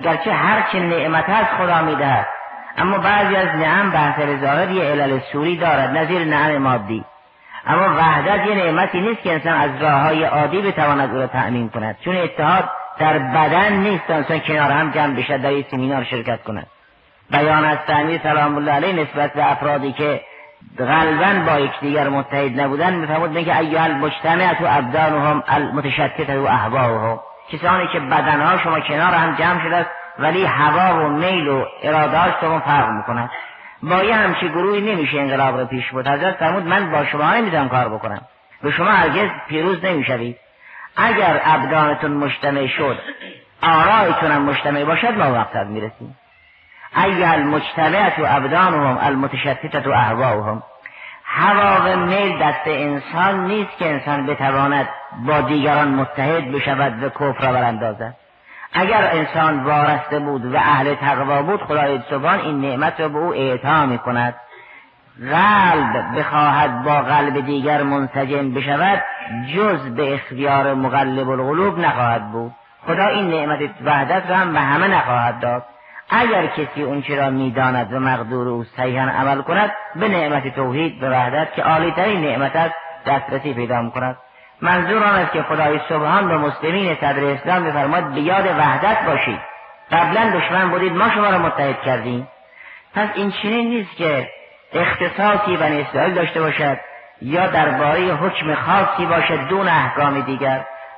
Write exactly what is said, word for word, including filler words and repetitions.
گرچه هر چه نعمت هست خدا میدهد، اما بعضی از نعم بحث ظاهر یه علل سوری دارد، نظیر نعم مادی. اما وحدت یه نعمتی نیست که انسان از راههای عادی بتواند او را تأمین کند، چون اتحاد در بدن نیست انسان کنار هم جمع بشد در این سمینار شرکت کند. بیان از امیر سلام الله علیه نسبت به افرادی که غالباً با یکدیگر متحد نبودن میفرمود میگه ایها المجتمعة ابدانهم المتشتتة و اهواهم، کسانی که بدنها شما کنار هم جمع شده است ولی هوا و میل و اراده‌هاشون فرق میکنند. با یه همچی گروهی نمیشه انقلاب رو پیش برد. حضرت فرمود من با شما نمیتونم کار بکنم، به شما هرگز پیروز نمیشوید. اگر ابدانتون مجتمع شد، آرایتون هم مجتمع باشد، ما مقصد میرسیم. ایها المجتمعة ابدانهم المتشتتة اهواهم. هوا و میل دست انسان نیست که انسان بتواند با دیگران متحد بشود و کفر را براندازد. اگر انسان وارسته بود و اهل تقوا بود، خدای سبحان این نعمت را به او اعطا می کند. قلب بخواهد با قلب دیگر منسجم بشود، جز به اختیار مقلب القلوب نخواهد بود. خدا این نعمت وحدت را هم به همه نخواهد داد. اگر کسی اون چرا میداند و مقدور او صحیحاً عمل کند، به نعمت توحید و وحدت که عالی ترین نعمت است دسترسی پیدا می‌کند. منظور آن است که خدای سبحان به مسلمین صدر اسلام می‌فرماید به یاد وحدت باشید. قبلا دشمن بودید، ما شما را متحد کردیم. پس این چنین نیست که اختصاصی بنی اسرائیل داشته باشد یا درباره حکم خاصی باشد دون احکام دیگر.